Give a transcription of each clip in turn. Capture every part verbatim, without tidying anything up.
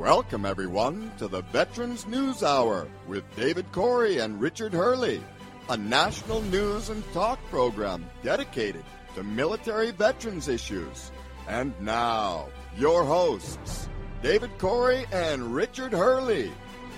Welcome, everyone, to the Veterans News Hour with David Corey and Richard Hurley, a national news and talk program dedicated to military veterans issues. And now, your hosts, David Corey and Richard Hurley.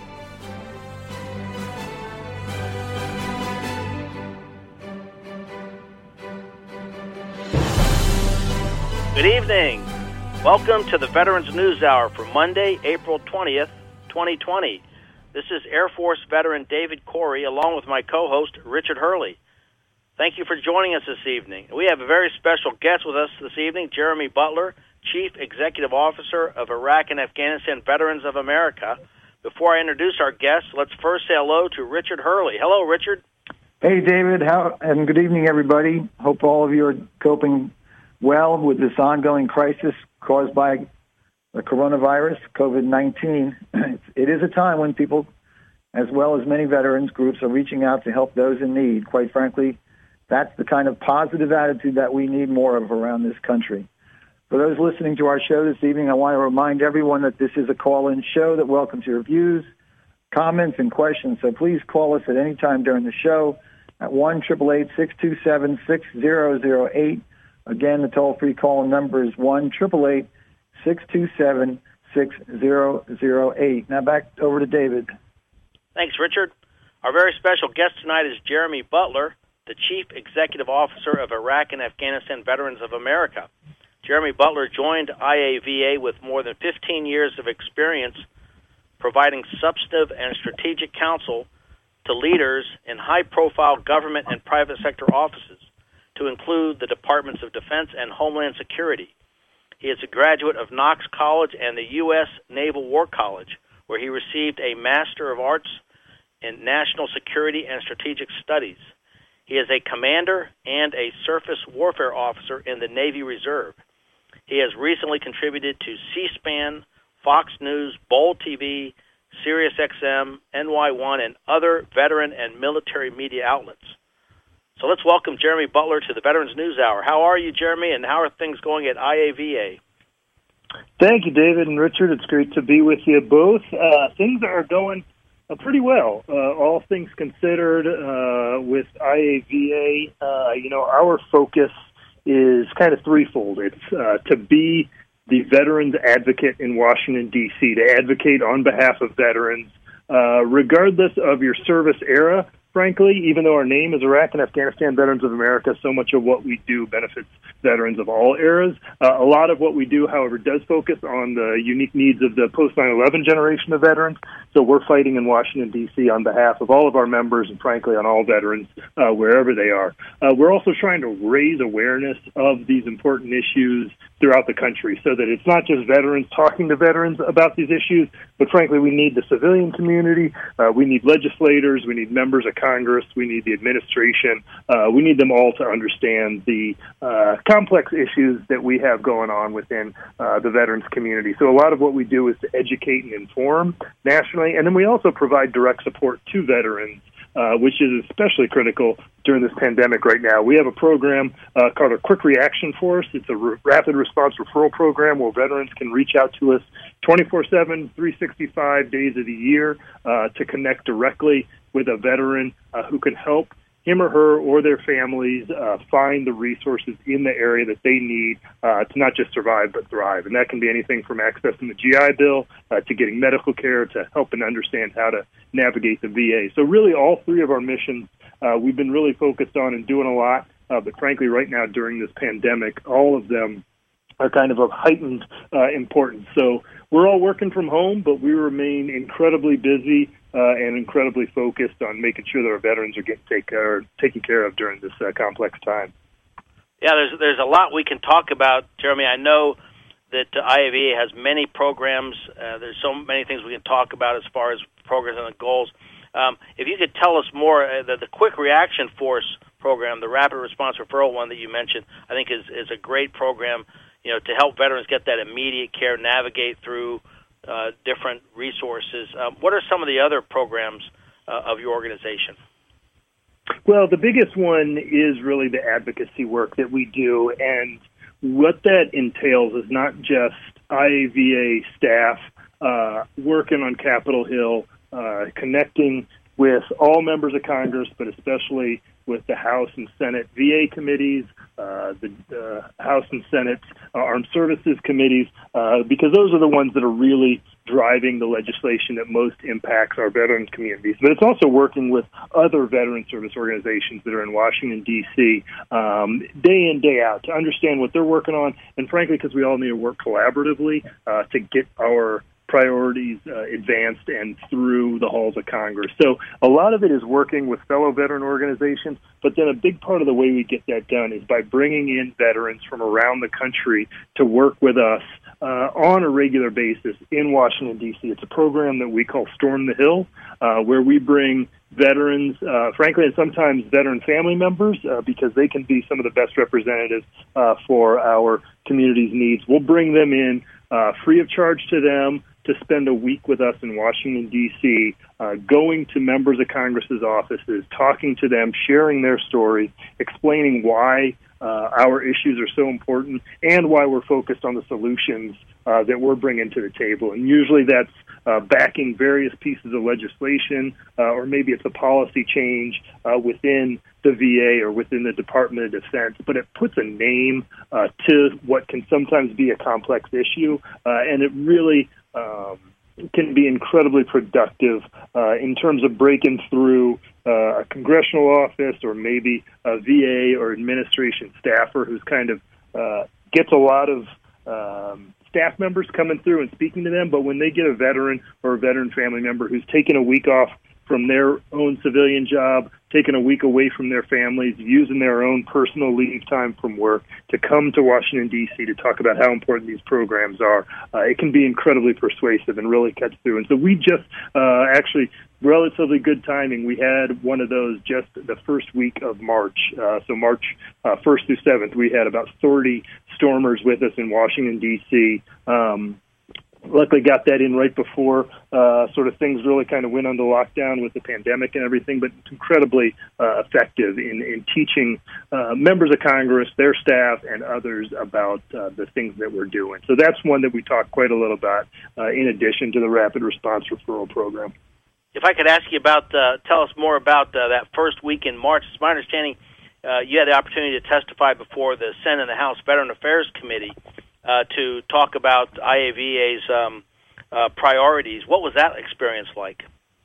Good evening. Welcome to the Veterans News Hour for Monday, April twentieth, twenty twenty. This is Air Force veteran David Corey, along with my co-host, Richard Hurley. Thank you for joining us this evening. We have a very special guest with us this evening, Jeremy Butler, Chief Executive Officer of Iraq and Afghanistan Veterans of America. Before I introduce our guest, let's first say hello to Richard Hurley. Hello, Richard. Hey, David, how, and good evening, everybody. Hope all of you are coping well with this ongoing crisis caused by the coronavirus, COVID nineteen. It is a time when people, as well as many veterans groups, are reaching out to help those in need. Quite frankly, that's the kind of positive attitude that we need more of around this country. For those listening to our show this evening, I want to remind everyone that this is a call-in show that welcomes your views, comments, and questions. So please call us at any time during the show at one eight eight eight, six two seven, six zero zero eight. Again, the toll-free call number is one eight eight eight, six two seven, six zero zero eight. Now back over to David. Thanks, Richard. Our very special guest tonight is Jeremy Butler, the Chief Executive Officer of Iraq and Afghanistan Veterans of America. Jeremy Butler joined I A V A with more than fifteen years of experience providing substantive and strategic counsel to leaders in high-profile government and private sector offices, to include the Departments of Defense and Homeland Security. He is a graduate of Knox College and the U S Naval War College, where he received a Master of Arts in National Security and Strategic Studies. He is a commander and a surface warfare officer in the Navy Reserve. He has recently contributed to C-SPAN, Fox News, Bold T V, Sirius X M, N Y one, and other veteran and military media outlets. So let's welcome Jeremy Butler to the Veterans News Hour. How are you, Jeremy, and how are things going at I A V A? Thank you, David and Richard. It's great to be with you both. Uh, things are going uh, pretty well, uh, all things considered. Uh, with I A V A, uh, you know, our focus is kind of threefold. It's uh, to be the veterans advocate in Washington, D C, to advocate on behalf of veterans, uh, regardless of your service era. Frankly, even though our name is Iraq and Afghanistan Veterans of America, so much of what we do benefits veterans of all eras. Uh, a lot of what we do, however, does focus on the unique needs of the post nine eleven generation of veterans. So we're fighting in Washington, D C on behalf of all of our members and, frankly, on all veterans, uh, wherever they are. Uh, we're also trying to raise awareness of these important issues throughout the country so that it's not just veterans talking to veterans about these issues, but, frankly, we need the civilian community, uh, we need legislators, we need members of Congress, we need the administration, uh, we need them all to understand the uh, complex issues that we have going on within uh, the veterans community. So a lot of what we do is to educate and inform nationally, and then we also provide direct support to veterans, uh, which is especially critical during this pandemic right now. We have a program uh, called a Quick Reaction Force. It's a r- rapid response referral program where veterans can reach out to us twenty-four seven, three hundred sixty-five days of the year uh, to connect directly with a veteran uh, who can help him or her or their families uh, find the resources in the area that they need uh, to not just survive but thrive. And that can be anything from accessing the G I Bill uh, to getting medical care to helping understand how to navigate the V A. So really all three of our missions uh, we've been really focused on and doing a lot, uh, but frankly right now during this pandemic, all of them are kind of of heightened uh, importance. So we're all working from home, but we remain incredibly busy uh, and incredibly focused on making sure that our veterans are getting take care, taken care of during this uh, complex time. Yeah, there's there's a lot we can talk about, Jeremy. I know that uh, I A V A has many programs. Uh, there's so many things we can talk about as far as programs and the goals. Um, if you could tell us more, uh, the, the Quick Reaction Force program, the Rapid Response Referral one that you mentioned, I think is, is a great program, you know, to help veterans get that immediate care, navigate through uh, different resources. Um, what are some of the other programs uh, of your organization? Well, the biggest one is really the advocacy work that we do, and what that entails is not just I A V A staff uh, working on Capitol Hill, uh, connecting with all members of Congress, but especially with the House and Senate V A committees, uh, the uh, House and Senate uh, Armed Services committees, uh, because those are the ones that are really driving the legislation that most impacts our veterans communities. But it's also working with other veteran service organizations that are in Washington, D C, um, day in, day out, to understand what they're working on, and frankly, because we all need to work collaboratively uh, to get our priorities uh, advanced and through the halls of Congress. So a lot of it is working with fellow veteran organizations, but then a big part of the way we get that done is by bringing in veterans from around the country to work with us uh, on a regular basis in Washington, D C. It's a program that we call Storm the Hill, uh, where we bring veterans, uh, frankly, and sometimes veteran family members, uh, because they can be some of the best representatives uh, for our community's needs. We'll bring them in uh, free of charge to them to spend a week with us in Washington, D C, uh, going to members of Congress's offices, talking to them, sharing their stories, explaining why uh, our issues are so important and why we're focused on the solutions uh, that we're bringing to the table. And usually that's uh, backing various pieces of legislation, uh, or maybe it's a policy change uh, within the V A or within the Department of Defense, but it puts a name uh, to what can sometimes be a complex issue, uh, and it really Um, can be incredibly productive uh, in terms of breaking through uh, a congressional office or maybe a V A or administration staffer who's kind of uh, gets a lot of um, staff members coming through and speaking to them, but when they get a veteran or a veteran family member who's taken a week off from their own civilian job, taking a week away from their families, using their own personal leave time from work to come to Washington, D C to talk about how important these programs are, uh, it can be incredibly persuasive and really cuts through. And so we just uh, actually, relatively good timing, we had one of those just the first week of March. Uh, so March uh, first through seventh, we had about thirty stormers with us in Washington, D C, um, Luckily got that in right before uh, sort of things really kind of went under lockdown with the pandemic and everything, but it's incredibly uh, effective in, in teaching uh, members of Congress, their staff, and others about uh, the things that we're doing. So that's one that we talk quite a little about uh, in addition to the Rapid Response Referral Program. If I could ask you about, uh, tell us more about uh, that first week in March. It's my understanding uh, you had the opportunity to testify before the Senate and the House Veteran Affairs Committee Uh, to talk about I A V A's um, uh, priorities. What was that experience like?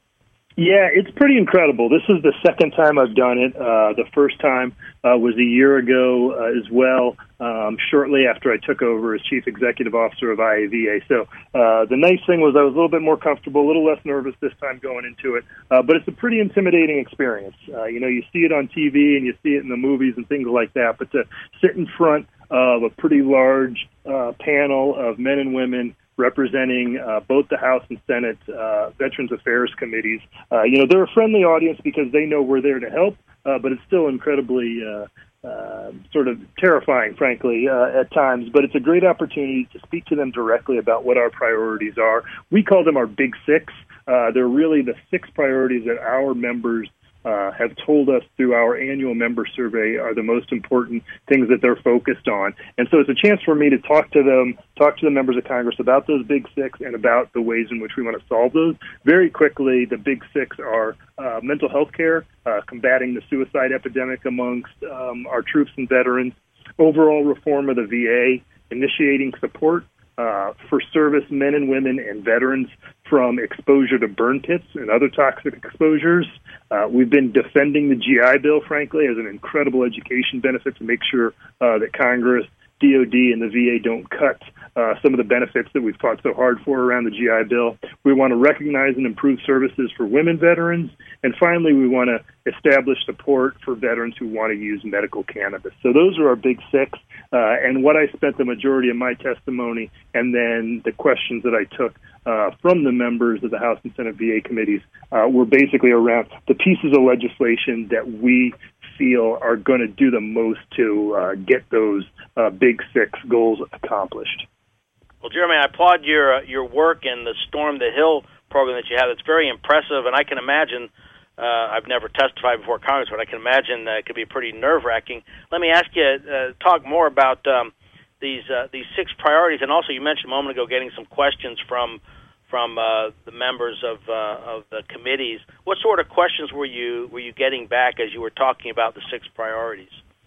Yeah, it's pretty incredible. This is the second time I've done it. Uh, the first time uh, was a year ago uh, as well, um, shortly after I took over as Chief Executive Officer of I A V A. So uh, the nice thing was I was a little bit more comfortable, a little less nervous this time going into it, uh, but it's a pretty intimidating experience. Uh, you know, you see it on T V and you see it in the movies and things like that, but to sit in front of a pretty large uh, panel of men and women representing uh, both the House and Senate uh, Veterans Affairs Committees. Uh, you know, they're a friendly audience because they know we're there to help, uh, but it's still incredibly uh, uh, sort of terrifying, frankly, uh, at times. But it's a great opportunity to speak to them directly about what our priorities are. We call them our Big Six. Uh, they're really the six priorities that our members Uh, have told us through our annual member survey are the most important things that they're focused on. And so it's a chance for me to talk to them, talk to the members of Congress about those big six and about the ways in which we want to solve those. Very quickly, the big six are uh, mental health care, uh, combating the suicide epidemic amongst um, our troops and veterans, overall reform of the V A, initiating support uh, for service men and women and veterans from exposure to burn pits and other toxic exposures. Uh, we've been defending the G I Bill, frankly, as an incredible education benefit to make sure uh, that Congress, D O D, and the V A don't cut uh, some of the benefits that we've fought so hard for around the G I Bill. We want to recognize and improve services for women veterans. And finally, we want to establish support for veterans who want to use medical cannabis. So those are our big six. Uh, and what I spent the majority of my testimony and then the questions that I took uh, from the members of the House and Senate V A committees uh, were basically around the pieces of legislation that we feel are going to do the most to uh, get those uh, big six goals accomplished. Well, Jeremy, I applaud your uh, your work in the Storm the Hill program that you have. It's very impressive, and I can imagine, uh, I've never testified before Congress, but I can imagine uh, it could be pretty nerve-wracking. Let me ask you, uh, talk more about um, these uh, these six priorities, and also you mentioned a moment ago getting some questions from from uh, the members of uh, of the committees. What sort of questions were you were you getting back as you were talking about the six priorities?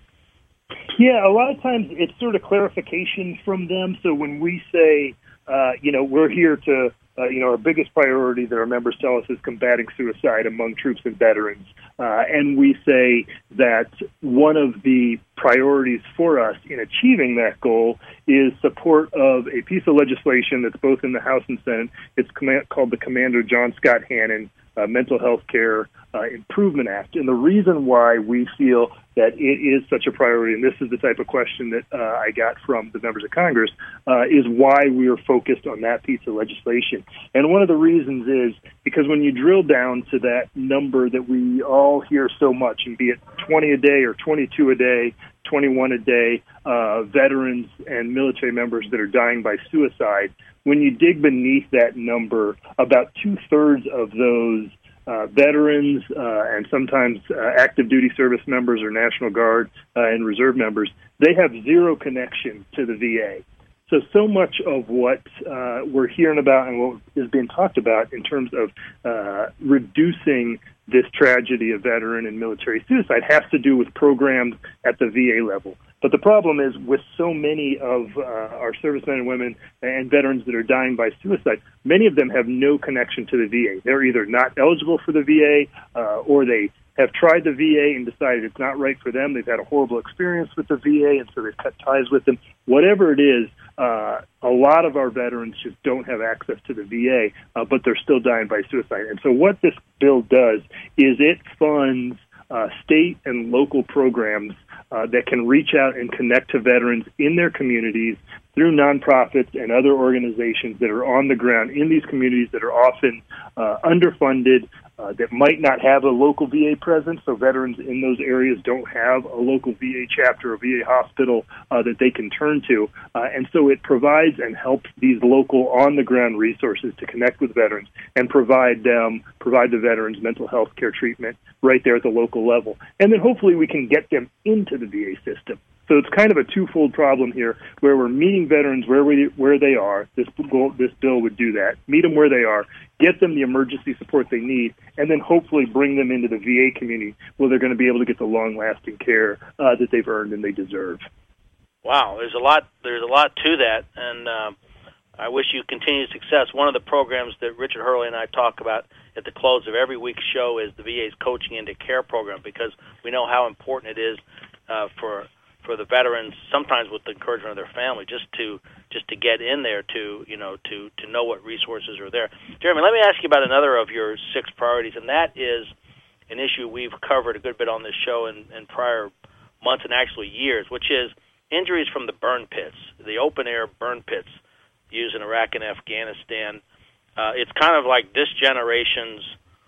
Yeah, a lot of times it's sort of clarification from them. So when we say, uh, you know, we're here to, uh, you know, our biggest priority that our members tell us is combating suicide among troops and veterans. Uh, and we say that one of the priorities for us in achieving that goal is support of a piece of legislation that's both in the House and Senate. It's com- called the Commander John Scott Hannon uh, Mental Health Care uh, Improvement Act. And the reason why we feel that it is such a priority, and this is the type of question that uh, I got from the members of Congress, uh, is why we are focused on that piece of legislation. And one of the reasons is because when you drill down to that number that we all hear so much, and be it twenty a day or twenty-two a day, twenty-one a day, uh, veterans and military members that are dying by suicide, when you dig beneath that number, about two-thirds of those Uh, veterans uh, and sometimes uh, active duty service members or National Guard uh, and Reserve members, they have zero connection to the V A. So, so much of what uh, we're hearing about and what is being talked about in terms of uh, reducing this tragedy of veteran and military suicide has to do with programs at the V A level. But the problem is with so many of uh, our servicemen and women and veterans that are dying by suicide, many of them have no connection to the V A. They're either not eligible for the V A uh, or they have tried the V A and decided it's not right for them. They've had a horrible experience with the V A, and so they've cut ties with them. Whatever it is, uh, a lot of our veterans just don't have access to the V A, uh, but they're still dying by suicide. And so what this bill does is it funds uh, state and local programs Uh, that can reach out and connect to veterans in their communities through nonprofits and other organizations that are on the ground in these communities that are often uh, underfunded, uh, that might not have a local V A presence, so veterans in those areas don't have a local V A chapter or V A hospital uh, that they can turn to. Uh, and so it provides and helps these local on-the-ground resources to connect with veterans and provide them, provide the veterans mental health care treatment right there at the local level. And then hopefully we can get them into the V A system. So it's kind of a twofold problem here, where we're meeting veterans where we where they are. This bill, this bill would do that. Meet them where they are, get them the emergency support they need, and then hopefully bring them into the V A community where they're going to be able to get the long-lasting care uh, that they've earned and they deserve. Wow, there's a lot. There's a lot to that, and um, I wish you continued success. One of the programs that Richard Hurley and I talk about at the close of every week's show is the V A's Coaching into Care program, because we know how important it is uh, for. for the veterans, sometimes with the encouragement of their family, just to just to get in there, to you know, to to know what resources are there. Jeremy, let me ask you about another of your six priorities, and that is an issue we've covered a good bit on this show in, in prior months and actually years, which is injuries from the burn pits, the open-air burn pits used in Iraq and Afghanistan. Uh, it's kind of like this generation's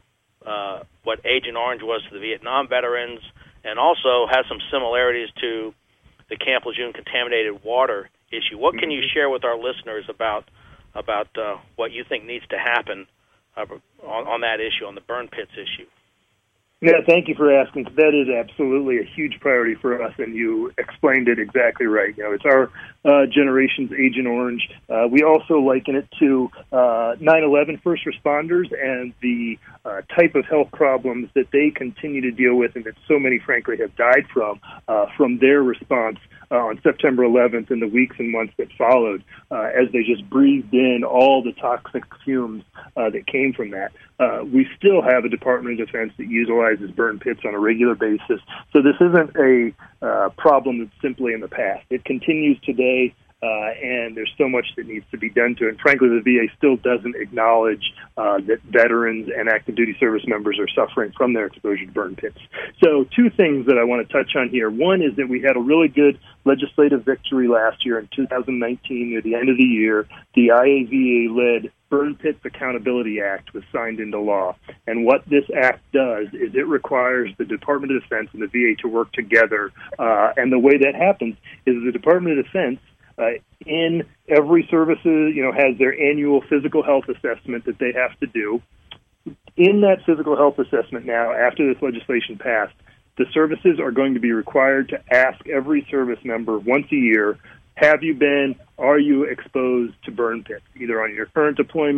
uh, what Agent Orange was to the Vietnam veterans, and also has some similarities to the Camp Lejeune contaminated water issue. What can you share with our listeners about about uh, what you think needs to happen uh, on, on that issue, on the burn pits issue? Yeah, thank you for asking. That is absolutely a huge priority for us, and you explained it exactly right. You know, it's our uh, generation's Agent Orange. Uh, we also liken it to uh, nine eleven first responders and the uh, type of health problems that they continue to deal with, and that so many, frankly, have died from, uh, from their response uh, on September eleventh and the weeks and months that followed, uh, as they just breathed in all the toxic fumes uh, that came from that. Uh, we still have a Department of Defense that utilizes burn pits on a regular basis. So this isn't a uh, problem that's simply in the past. It continues today, uh, and there's so much that needs to be done to it. And frankly, the V A still doesn't acknowledge uh, that veterans and active duty service members are suffering from their exposure to burn pits. So two things that I want to touch on here. One is that we had a really good legislative victory last year in two thousand nineteen, near the end of the year. The I A V A-led Burn Pits Accountability Act was signed into law. And what this act does is it requires the Department of Defense and the V A to work together. Uh, and the way that happens is the Department of Defense uh, in every services, you know, has their annual physical health assessment that they have to do. In that physical health assessment now, after this legislation passed, the services are going to be required to ask every service member once a year, have you been, are you exposed to burn pits, either on your current deployment,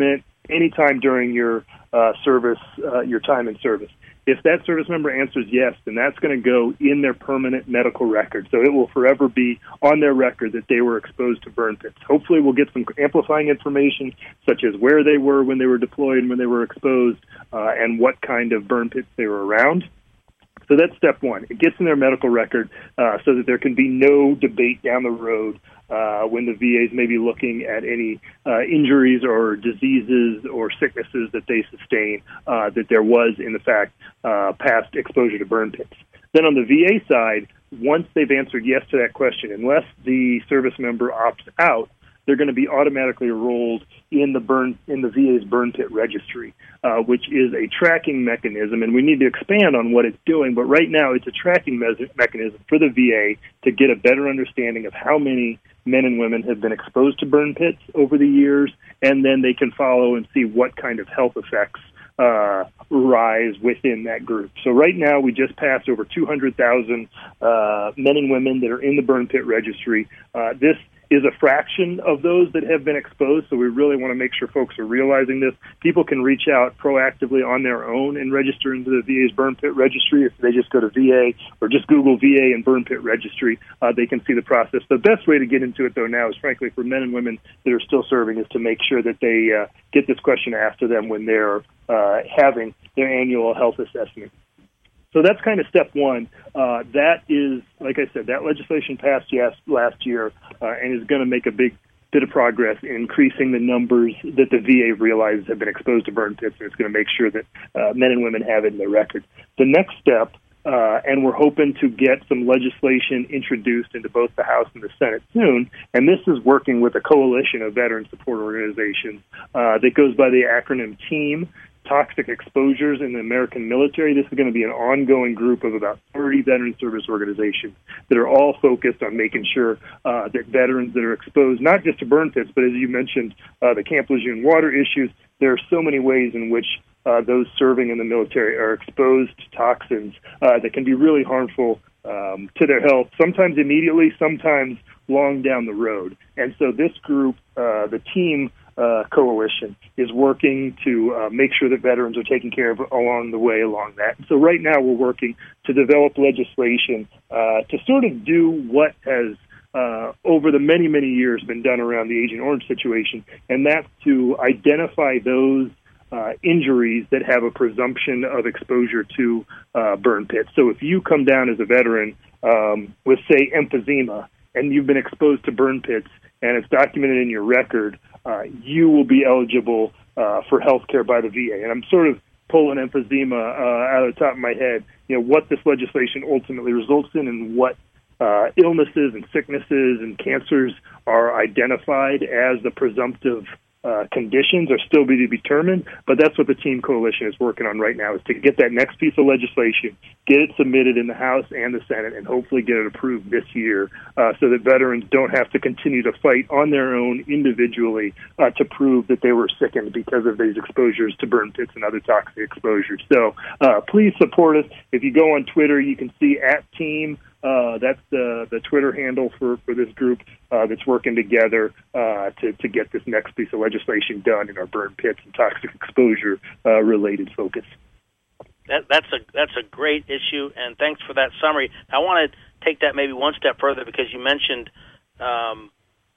anytime during your uh, service, uh, your time in service. If that service member answers yes, then that's going to go in their permanent medical record. So it will forever be on their record that they were exposed to burn pits. Hopefully we'll get some amplifying information, such as where they were when they were deployed and when they were exposed, uh, and what kind of burn pits they were around. So that's step one. It gets in their medical record uh, so that there can be no debate down the road uh, when the V As may be looking at any uh, injuries or diseases or sicknesses that they sustain, uh, that there was, in fact, uh, past exposure to burn pits. Then on the V A side, once they've answered yes to that question, unless the service member opts out, they're going to be automatically enrolled in the burn in the V A's burn pit registry, uh, which is a tracking mechanism, and we need to expand on what it's doing. But right now, it's a tracking me- mechanism for the V A to get a better understanding of how many men and women have been exposed to burn pits over the years, and then they can follow and see what kind of health effects uh, rise within that group. So right now, we just passed over two hundred thousand uh, men and women that are in the burn pit registry. Uh, this is a fraction of those that have been exposed, so we really want to make sure folks are realizing this. People can reach out proactively on their own and register into the V A's burn pit registry. If they just go to V A or just Google V A and burn pit registry, uh, they can see the process. The best way to get into it, though, now is, frankly, for men and women that are still serving, is to make sure that they uh, get this question asked of them when they're uh, having their annual health assessment. So that's kind of step one. Uh, that is, like I said, that legislation passed yes, last year uh, and is going to make a big bit of progress in increasing the numbers that the V A realizes have been exposed to burn pits, and it's going to make sure that uh, men and women have it in their record. The next step, uh, and we're hoping to get some legislation introduced into both the House and the Senate soon, and this is working with a coalition of veteran support organizations uh, that goes by the acronym TEAM, Toxic Exposures in the American Military. This is going to be an ongoing group of about thirty veteran service organizations that are all focused on making sure uh, that veterans that are exposed, not just to burn pits, but as you mentioned, uh, the Camp Lejeune water issues, there are so many ways in which uh, those serving in the military are exposed to toxins uh, that can be really harmful um, to their health, sometimes immediately, sometimes long down the road. And so this group, uh, the TEAM Uh, coalition, is working to uh, make sure that veterans are taken care of along the way along that. So right now we're working to develop legislation uh, to sort of do what has uh, over the many, many years been done around the Agent Orange situation, and that's to identify those uh, injuries that have a presumption of exposure to uh, burn pits. So if you come down as a veteran um, with, say, emphysema, and you've been exposed to burn pits, and it's documented in your record, uh, you will be eligible uh, for health care by the V A. And I'm sort of pulling emphysema uh, out of the top of my head, you know, what this legislation ultimately results in and what uh, illnesses and sicknesses and cancers are identified as the presumptive uh, conditions are still be to be determined. But that's what the TEAM Coalition is working on right now, is to get that next piece of legislation, get it submitted in the House and the Senate, and hopefully get it approved this year uh, so that veterans don't have to continue to fight on their own individually uh, to prove that they were sickened because of these exposures to burn pits and other toxic exposures. So uh, please support us. If you go on Twitter, you can see at TEAM. Uh, that's the, the Twitter handle for, for this group uh, that's working together uh, to, to get this next piece of legislation done in our burn pits and toxic exposure uh, related focus. That, that's a that's a great issue, and thanks for that summary. I want to take that maybe one step further, because you mentioned um,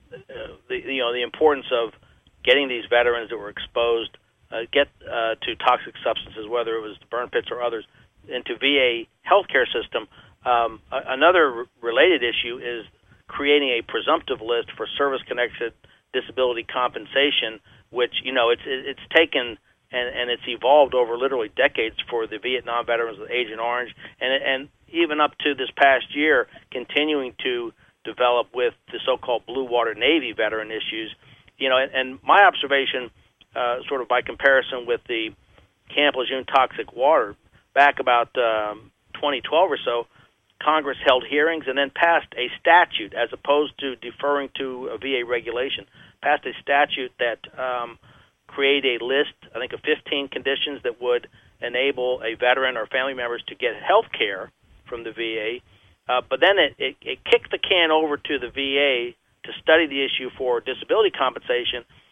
the you know the importance of getting these veterans that were exposed uh, get uh, to toxic substances, whether it was burn pits or others, into V A healthcare system. Um, another related issue is creating a presumptive list for service-connected disability compensation, which, you know, it's it's taken and, and it's evolved over literally decades for the Vietnam veterans with Agent Orange, and and even up to this past year, continuing to develop with the so-called Blue Water Navy veteran issues. You know, and, and my observation, uh, sort of by comparison with the Camp Lejeune toxic water, back about um, twenty twelve or so, Congress held hearings and then passed a statute, as opposed to deferring to a V A regulation, passed a statute that um, created a list, I think, of fifteen conditions that would enable a veteran or family members to get health care from the V A. Uh, but then it, it, it kicked the can over to the V A to study the issue for disability compensation,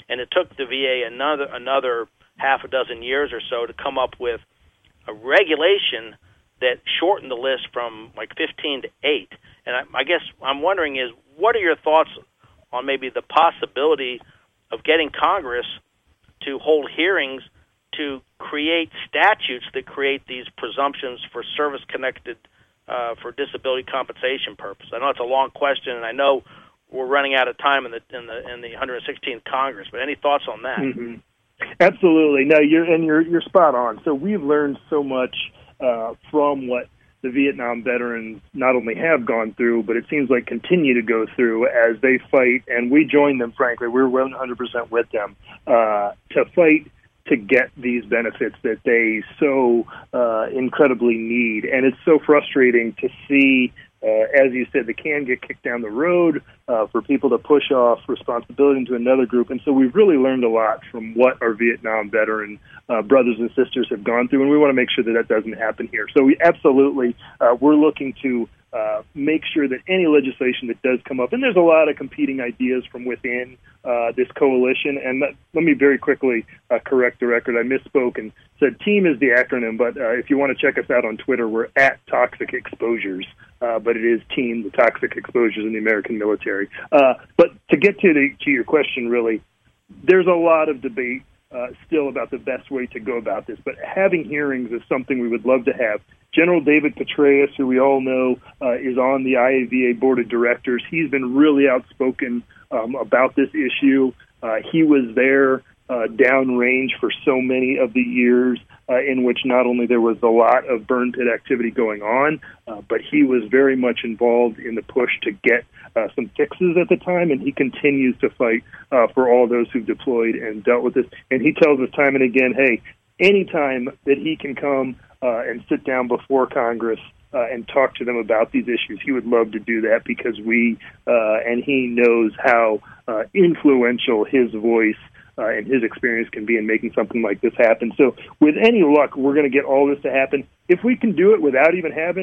and it took the V A another another half a dozen years or so to come up with a regulation that shortened the list from like fifteen to eight. And I, I guess I'm wondering is, what are your thoughts on maybe the possibility of getting Congress to hold hearings to create statutes that create these presumptions for service-connected, uh, for disability compensation purpose? I know it's a long question, and I know we're running out of time in the in the in the one hundred sixteenth Congress. But any thoughts on that? Mm-hmm. Absolutely. No, you're and you're you're spot on. So we've learned so much uh, from what the Vietnam veterans not only have gone through, but it seems like continue to go through as they fight. And we join them, frankly. We're one hundred percent with them uh, to fight to get these benefits that they so uh, incredibly need. And it's so frustrating to see, uh, as you said, the can get kicked down the road uh, for people to push off responsibility into another group. And so we've really learned a lot from what our Vietnam veteran uh, brothers and sisters have gone through, and we want to make sure that that doesn't happen here. So we absolutely, uh, we're looking to Uh, make sure that any legislation that does come up, and there's a lot of competing ideas from within uh, this coalition, and let, let me very quickly uh, correct the record. I misspoke and said TEAM is the acronym, but uh, if you want to check us out on Twitter, we're at Toxic Exposures, uh, but it is TEAM, the Toxic Exposures in the American Military. Uh, but to get to, the, to your question, really, there's a lot of debate uh, still about the best way to go about this, but having hearings is something we would love to have. General David Petraeus, who we all know uh, is on the I A V A Board of Directors, he's been really outspoken um, about this issue. Uh, he was there uh, downrange for so many of the years uh, in which not only there was a lot of burn pit activity going on, uh, but he was very much involved in the push to get uh, some fixes at the time, and he continues to fight uh, for all those who've deployed and dealt with this. And he tells us time and again, hey, anytime that he can come Uh, and sit down before Congress uh, and talk to them about these issues, he would love to do that because we uh, and he knows how uh, influential his voice uh, and his experience can be in making something like this happen. So with any luck, we're going to get all this to happen. If we can do it without even having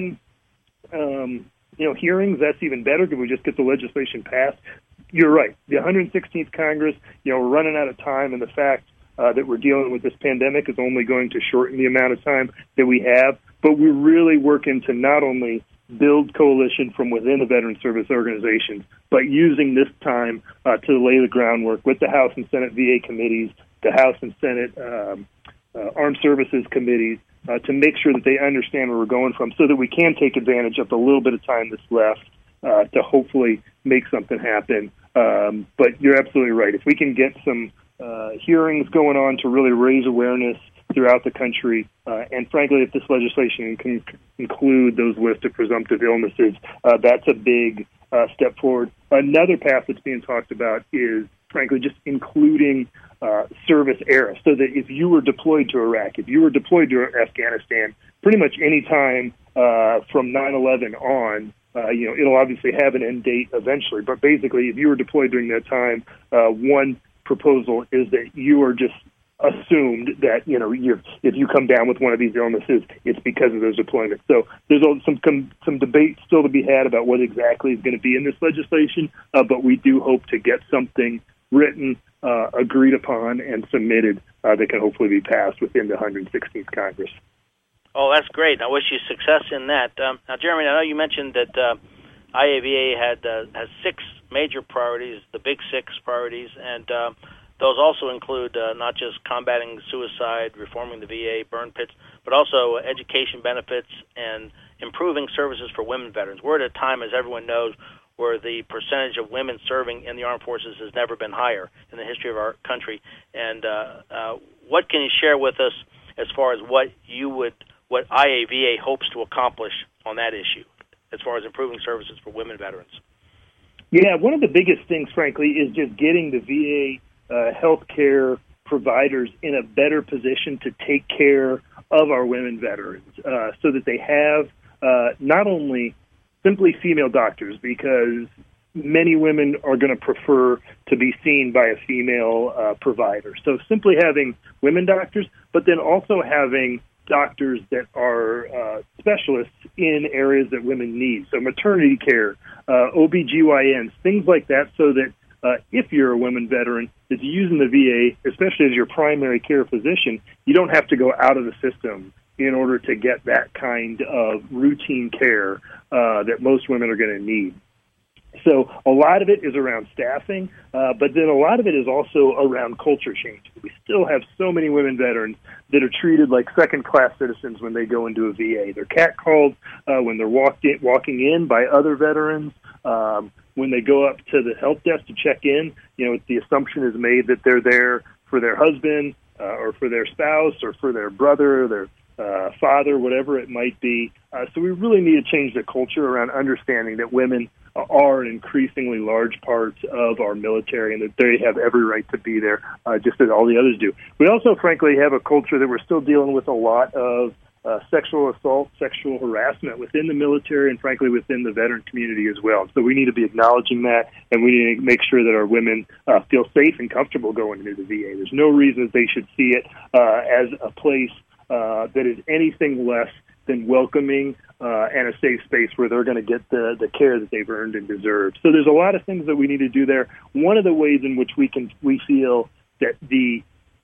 um, you know hearings, that's even better because we just get the legislation passed. You're right. The one hundred sixteenth Congress, you know, we're running out of time, and the fact Uh, that we're dealing with this pandemic is only going to shorten the amount of time that we have. But we're really working to not only build coalition from within the veteran service organizations, but using this time uh, to lay the groundwork with the House and Senate V A committees, the House and Senate um, uh, Armed Services committees, uh, to make sure that they understand where we're going from so that we can take advantage of the little bit of time that's left uh, to hopefully make something happen. Um, but you're absolutely right. If we can get some Uh, hearings going on to really raise awareness throughout the country. Uh, and frankly, if this legislation can include those lists of presumptive illnesses, uh, that's a big uh, step forward. Another path that's being talked about is, frankly, just including uh, service era, so that if you were deployed to Iraq, if you were deployed to Afghanistan, pretty much any time uh, from nine eleven on, uh, you know, it'll obviously have an end date eventually. But basically, if you were deployed during that time, uh, one proposal is that you are just assumed that, you know, you if you come down with one of these illnesses, it's because of those deployments. So there's some some debate still to be had about what exactly is going to be in this legislation, uh, but we do hope to get something written, uh, agreed upon, and submitted uh, that can hopefully be passed within the one hundred sixteenth Congress. Oh, that's great. I wish you success in that. Um, now, Jeremy, I know you mentioned that uh, I A V A had uh, has six major priorities, the big six priorities, and uh, those also include uh, not just combating suicide, reforming the V A, burn pits, but also education benefits and improving services for women veterans. We're at a time, as everyone knows, where the percentage of women serving in the armed forces has never been higher in the history of our country. And uh, uh, what can you share with us as far as what you would, what I A V A hopes to accomplish on that issue, as far as improving services for women veterans? Yeah, one of the biggest things, frankly, is just getting the V A uh, healthcare providers in a better position to take care of our women veterans, uh, so that they have uh, not only simply female doctors, because many women are going to prefer to be seen by a female uh, provider. So simply having women doctors, but then also having doctors that are uh, specialists in areas that women need. So maternity care, uh, O B G Y Ns, things like that, so that uh, if you're a women veteran, that's using the V A, especially as your primary care physician, you don't have to go out of the system in order to get that kind of routine care uh, that most women are going to need. So a lot of it is around staffing, uh, but then a lot of it is also around culture change. We still have so many women veterans that are treated like second-class citizens when they go into a V A. They're catcalled uh, when they're walked in, walking in by other veterans. Um, when they go up to the help desk to check in, you know, the assumption is made that they're there for their husband uh, or for their spouse or for their brother or their uh, father, whatever it might be. Uh, so we really need to change the culture around understanding that women are an increasingly large part of our military and that they have every right to be there, uh, just as all the others do. We also, frankly, have a culture that we're still dealing with a lot of uh, sexual assault, sexual harassment within the military and, frankly, within the veteran community as well. So we need to be acknowledging that, and we need to make sure that our women uh, feel safe and comfortable going into the V A. There's no reason that they should see it uh, as a place uh, that is anything less than welcoming uh, and a safe space where they're going to get the, the care that they've earned and deserved. So there's a lot of things that we need to do there. One of the ways in which we can we feel that the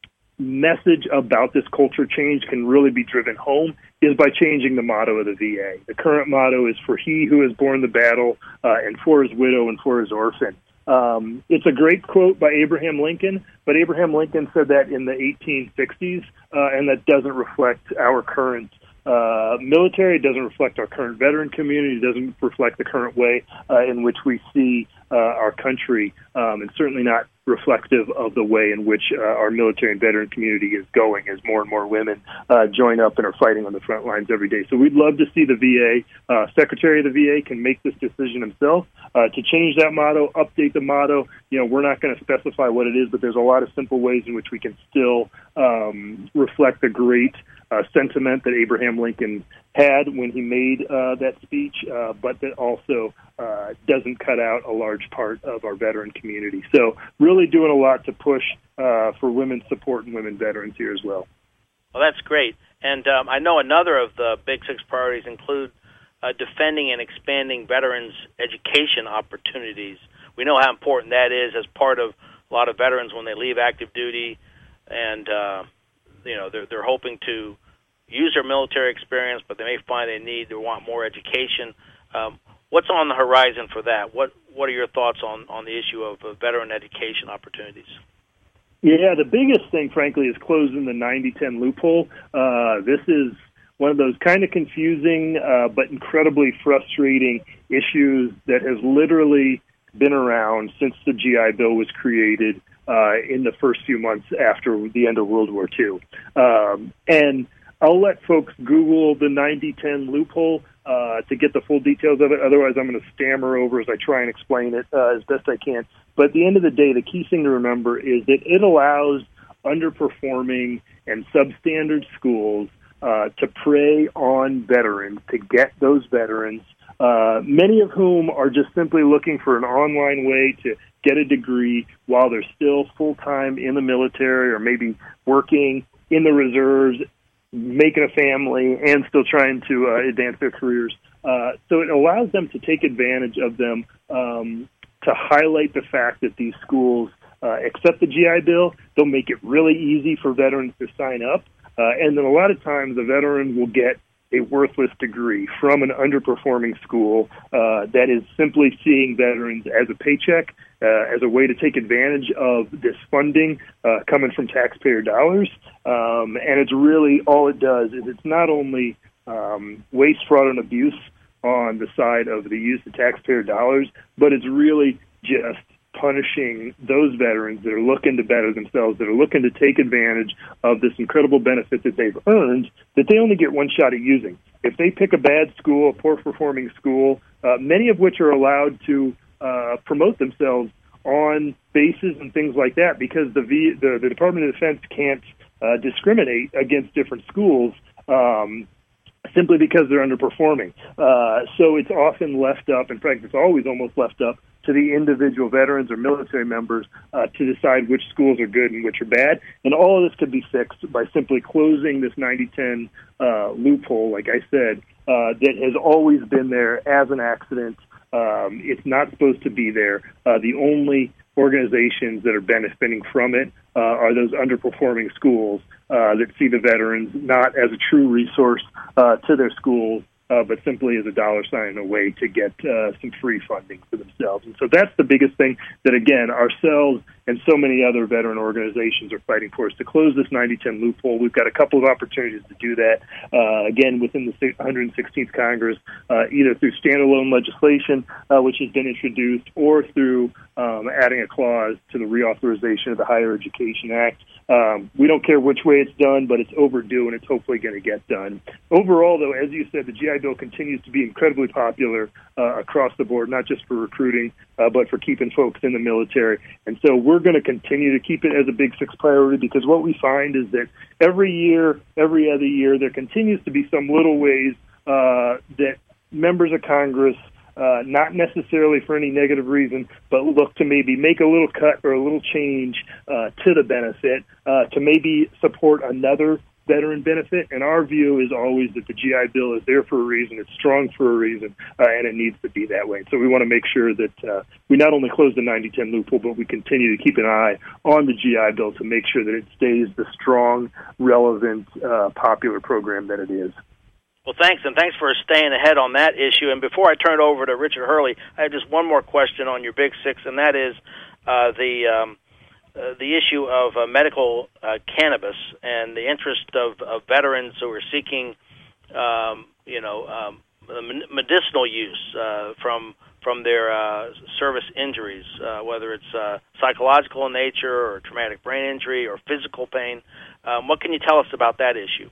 message about this culture change can really be driven home is by changing the motto of the V A. The current motto is "For he who has borne the battle, uh, and for his widow and for his orphan." Um, it's a great quote by Abraham Lincoln, but Abraham Lincoln said that in the eighteen sixties, uh, and that doesn't reflect our current Uh, military. It doesn't reflect our current veteran community. It doesn't reflect the current way uh, in which we see uh, our country, um, and certainly not reflective of the way in which uh, our military and veteran community is going as more and more women uh, join up and are fighting on the front lines every day. So we'd love to see the V A, uh, Secretary of the V A can make this decision himself uh, to change that motto, update the motto. You know, we're not going to specify what it is, but there's a lot of simple ways in which we can still um, reflect the great Uh, sentiment that Abraham Lincoln had when he made uh, that speech, uh, but that also uh, doesn't cut out a large part of our veteran community. So really doing a lot to push uh, for women's support and women veterans here as well. Well, that's great. And um, I know another of the Big Six priorities include uh, defending and expanding veterans' education opportunities. We know how important that is as part of a lot of veterans when they leave active duty, and uh, you know they're they're hoping to use their military experience, but they may find they need they want more education. Um, what's on the horizon for that? What What are your thoughts on, on the issue of uh, veteran education opportunities? Yeah, the biggest thing, frankly, is closing the ninety ten loophole. Uh, this is one of those kind of confusing uh, but incredibly frustrating issues that has literally been around since the G I Bill was created uh, in the first few months after the end of World War Two. Um, and I'll let folks Google the ninety ten loophole uh, to get the full details of it. Otherwise, I'm going to stammer over as I try and explain it uh, as best I can. But at the end of the day, the key thing to remember is that it allows underperforming and substandard schools uh, to prey on veterans, to get those veterans, uh, many of whom are just simply looking for an online way to get a degree while they're still full-time in the military or maybe working in the reserves, making a family, and still trying to uh, advance their careers. Uh, so it allows them to take advantage of them um, to highlight the fact that these schools uh, accept the G I Bill. They'll make it really easy for veterans to sign up. Uh, and then a lot of times the veteran will get a worthless degree from an underperforming school uh, that is simply seeing veterans as a paycheck, uh, as a way to take advantage of this funding uh, coming from taxpayer dollars. Um, and it's really, all it does is it's not only um, waste, fraud, and abuse on the side of the use of taxpayer dollars, but it's really just punishing those veterans that are looking to better themselves, that are looking to take advantage of this incredible benefit that they've earned, that they only get one shot at using. If they pick a bad school, a poor-performing school, uh, many of which are allowed to uh, promote themselves on bases and things like that, because the, v, the, the Department of Defense can't uh, discriminate against different schools um, simply because they're underperforming. Uh, so it's often left up, in fact, it's always almost left up to the individual veterans or military members uh, to decide which schools are good and which are bad. And all of this could be fixed by simply closing this ninety ten uh, loophole, like I said, uh, that has always been there as an accident. Um, it's not supposed to be there. Uh, the only organizations that are benefiting from it uh, are those underperforming schools uh, that see the veterans not as a true resource uh, to their schools, Uh, but simply as a dollar sign away to get uh, some free funding for themselves. And so that's the biggest thing that, again, ourselves and so many other veteran organizations are fighting for, is to close this ninety ten loophole. We've got a couple of opportunities to do that, uh, again, within the one hundred sixteenth Congress, uh, either through standalone legislation, uh, which has been introduced, or through um, adding a clause to the reauthorization of the Higher Education Act. Um, we don't care which way it's done, but it's overdue, and it's hopefully going to get done. Overall, though, as you said, the G I Bill continues to be incredibly popular uh, across the board, not just for recruiting, uh, but for keeping folks in the military. And so we're going to continue to keep it as a Big Six priority, because what we find is that every year, every other year, there continues to be some little ways uh, that members of Congress, Uh, not necessarily for any negative reason, but look to maybe make a little cut or a little change uh, to the benefit uh, to maybe support another veteran benefit. And our view is always that the G I Bill is there for a reason, it's strong for a reason, uh, and it needs to be that way. So we want to make sure that uh, we not only close the ninety ten loophole, but we continue to keep an eye on the G I Bill to make sure that it stays the strong, relevant, uh, popular program that it is. Well, thanks, and thanks for staying ahead on that issue. And before I turn it over to Richard Hurley, I have just one more question on your Big Six, and that is uh, the um, uh, the issue of uh, medical uh, cannabis and the interest of, of veterans who are seeking, um, you know, um, medicinal use uh, from from their uh, service injuries, uh, whether it's uh, psychological in nature or traumatic brain injury or physical pain. Um, what can you tell us about that issue?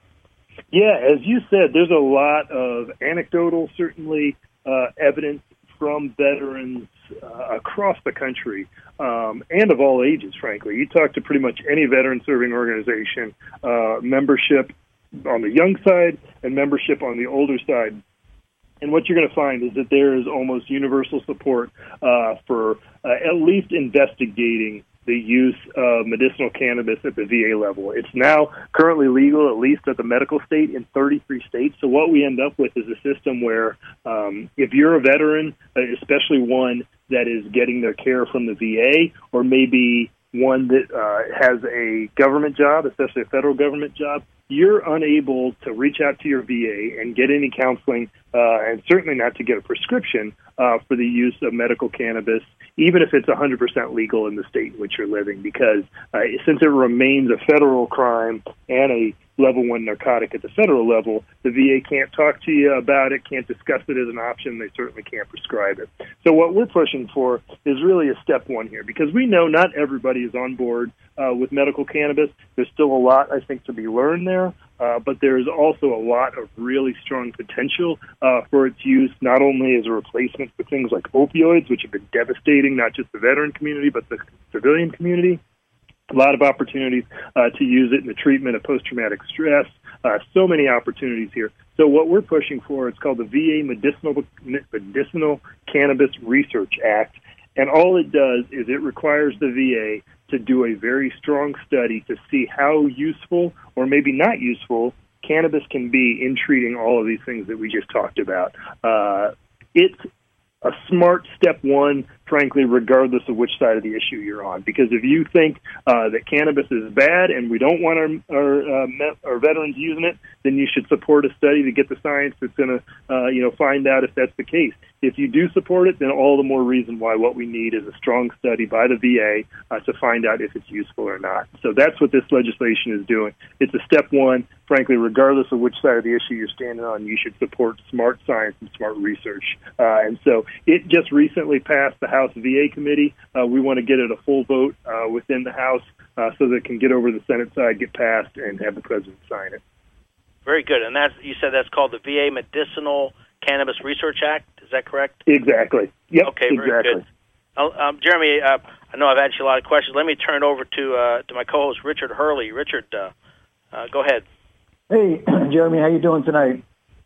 Yeah, as you said, there's a lot of anecdotal, certainly, uh, evidence from veterans uh, across the country, um, and of all ages, frankly. You talk to pretty much any veteran-serving organization, uh, membership on the young side and membership on the older side. And what you're going to find is that there is almost universal support uh, for uh, at least investigating the use of medicinal cannabis at the V A level. It's now currently legal, at least at the medical state, in thirty-three states. So what we end up with is a system where um, if you're a veteran, especially one that is getting their care from the V A, or maybe one that uh, has a government job, especially a federal government job, you're unable to reach out to your V A and get any counseling, uh, and certainly not to get a prescription uh, for the use of medical cannabis, even if it's one hundred percent legal in the state in which you're living, because uh, since it remains a federal crime and a level one narcotic at the federal level, the V A can't talk to you about it, can't discuss it as an option, they certainly can't prescribe it. So what we're pushing for is really a step one here, because we know not everybody is on board uh, with medical cannabis. There's still a lot, I think, to be learned there, uh, but there's also a lot of really strong potential uh, for its use, not only as a replacement for things like opioids, which have been devastating, not just the veteran community, but the civilian community. A lot of opportunities uh, to use it in the treatment of post-traumatic stress. Uh, so many opportunities here. So what we're pushing for, it's called the V A Medicinal, Medicinal Cannabis Research Act. And all it does is it requires the V A to do a very strong study to see how useful, or maybe not useful, cannabis can be in treating all of these things that we just talked about. Uh, it's a smart step one, frankly, regardless of which side of the issue you're on. Because if you think uh, that cannabis is bad and we don't want our our, uh, met, our veterans using it, then you should support a study to get the science that's going to, uh, you know, find out if that's the case. If you do support it, then all the more reason why what we need is a strong study by the V A uh, to find out if it's useful or not. So that's what this legislation is doing. It's a step one. Frankly, regardless of which side of the issue you're standing on, you should support smart science and smart research. Uh, and so it just recently passed the House V A committee. Uh, we want to get it a full vote uh, within the House uh, so that it can get over the Senate side, get passed, and have the president sign it. Very good. And that's, you said that's called the V A Medicinal Cannabis Research Act. Is that correct? Exactly. Yep. Okay, very exactly. good. Um, Jeremy, uh, I know I've asked you a lot of questions. Let me turn it over to uh, to my co-host, Richard Hurley. Richard, uh, uh, go ahead. Hey, Jeremy, how you doing tonight?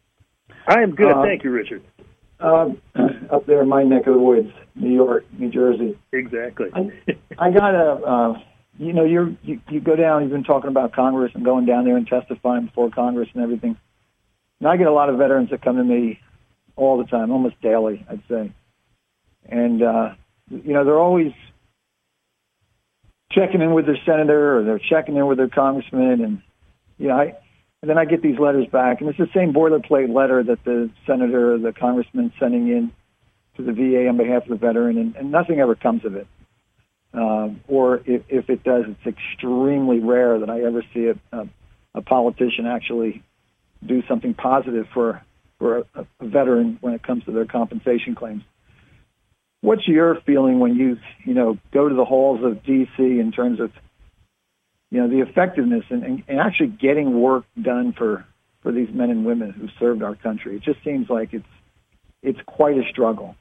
I am good. Uh, Thank you, Richard. Uh, up there in my neck of the woods, New York, New Jersey. Exactly. I, I got a, uh, you know, you're, you you go down, you've been talking about Congress and going down there and testifying before Congress and everything. And I get a lot of veterans that come to me all the time, almost daily, I'd say. And, uh, you know, they're always checking in with their senator or they're checking in with their congressman, and you know, I, and then I get these letters back, and it's the same boilerplate letter that the senator or the congressman sending in to the V A on behalf of the veteran, and, and nothing ever comes of it. Um, or if, if it does, it's extremely rare that I ever see a, a, a politician actually do something positive for for a, a veteran when it comes to their compensation claims. What's your feeling when you, you know, go to the halls of D C in terms of, you know, the effectiveness and, and, and actually getting work done for, for these men and women who served our country? It just seems like it's it's quite a struggle.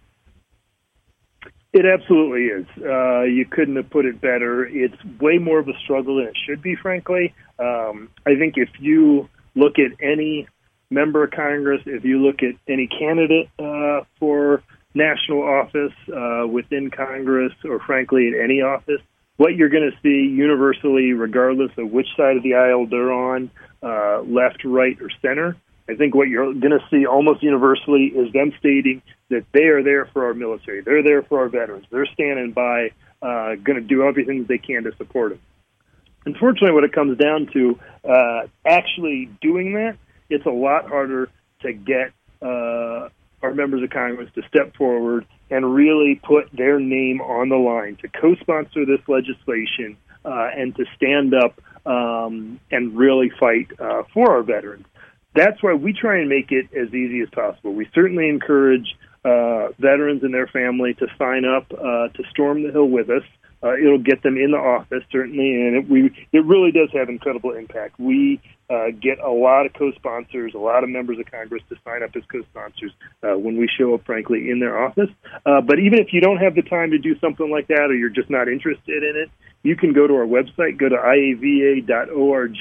It absolutely is. Uh, you couldn't have put it better. It's way more of a struggle than it should be, frankly. Um, I think if you look at any member of Congress, if you look at any candidate uh, for national office uh, within Congress, or frankly at any office, what you're going to see universally, regardless of which side of the aisle they're on, uh, left, right, or center, I think what you're going to see almost universally is them stating that they are there for our military. They're there for our veterans. They're standing by, uh, going to do everything they can to support them. Unfortunately, when it comes down to uh, actually doing that, it's a lot harder to get uh, our members of Congress to step forward and really put their name on the line, to co-sponsor this legislation uh, and to stand up um, and really fight uh, for our veterans. That's why we try and make it as easy as possible. We certainly encourage uh, veterans and their family to sign up uh, to storm the Hill with us. Uh, it'll get them in the office, certainly, and it, we, it really does have incredible impact. We uh, get a lot of co-sponsors, a lot of members of Congress to sign up as co-sponsors uh, when we show up, frankly, in their office. Uh, but even if you don't have the time to do something like that, or you're just not interested in it, you can go to our website, go to I A V A dot org,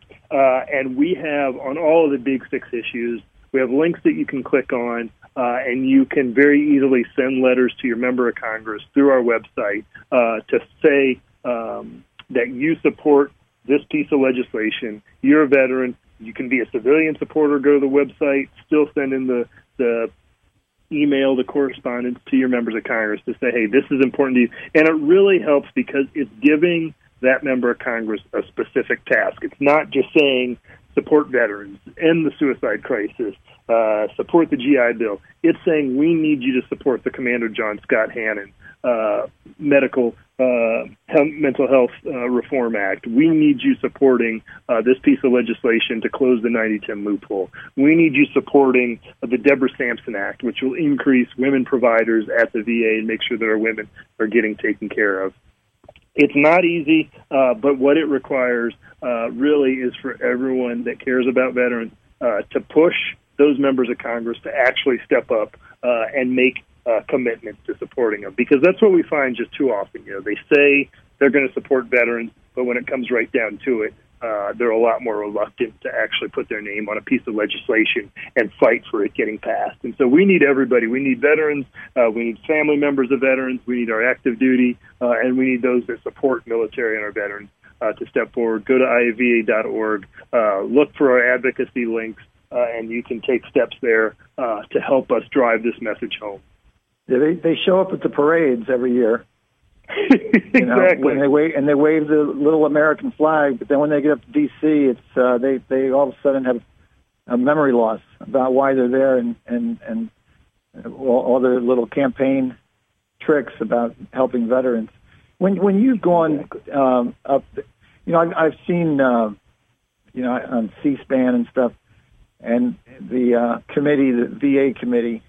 uh, and we have, on all of the big six issues, we have links that you can click on, uh, and you can very easily send letters to your member of Congress through our website uh, to say um, that you support this piece of legislation. You're a veteran. You can be a civilian supporter. Go to the website, still send in the, the email, the correspondence to your members of Congress to say, hey, this is important to you. And it really helps because it's giving that member of Congress a specific task. It's not just saying support veterans, end the suicide crisis, uh, support the G I Bill. It's saying we need you to support the Commander John Scott Hannon uh, medical uh, mental health uh, reform act. We need you supporting uh, this piece of legislation to close the ninety ten loophole. We need you supporting uh, the Deborah Sampson Act, which will increase women providers at the V A and make sure that our women are getting taken care of. It's not easy, uh, but what it requires uh, really is for everyone that cares about veterans uh, to push those members of Congress to actually step up uh, and make uh, commitments to supporting them. Because that's what we find just too often. You know, they say they're going to support veterans, but when it comes right down to it, uh, they're a lot more reluctant to actually put their name on a piece of legislation and fight for it getting passed. And so we need everybody. We need veterans. Uh, we need family members of veterans. We need our active duty. Uh, and we need those that support military and our veterans uh, to step forward. Go to I A V A dot org. Uh, look for our advocacy links, uh, and you can take steps there uh, to help us drive this message home. Yeah, they, they show up at the parades every year. Exactly. You know, when they wave, and they wave the little American flag, but then when they get up to D C, it's uh, they they all of a sudden have a memory loss about why they're there, and and and all, all their little campaign tricks about helping veterans. When when you've gone um, up, you know, I've, I've seen uh, you know on C-SPAN and stuff, and the uh, committee, the V A committee.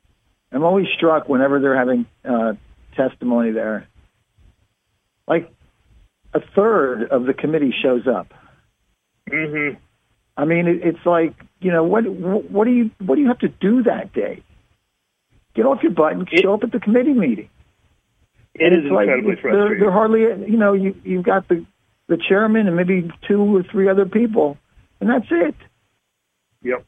I'm always struck whenever they're having uh, testimony there. Like a third of the committee shows up. Mm-hmm. I mean, it, it's like, you know, what what do you what do you have to do that day? Get off your butt and it, show up at the committee meeting. It and is incredibly like, frustrating. They're, they're hardly, you know, you you've got the the chairman and maybe two or three other people, and that's it. Yep.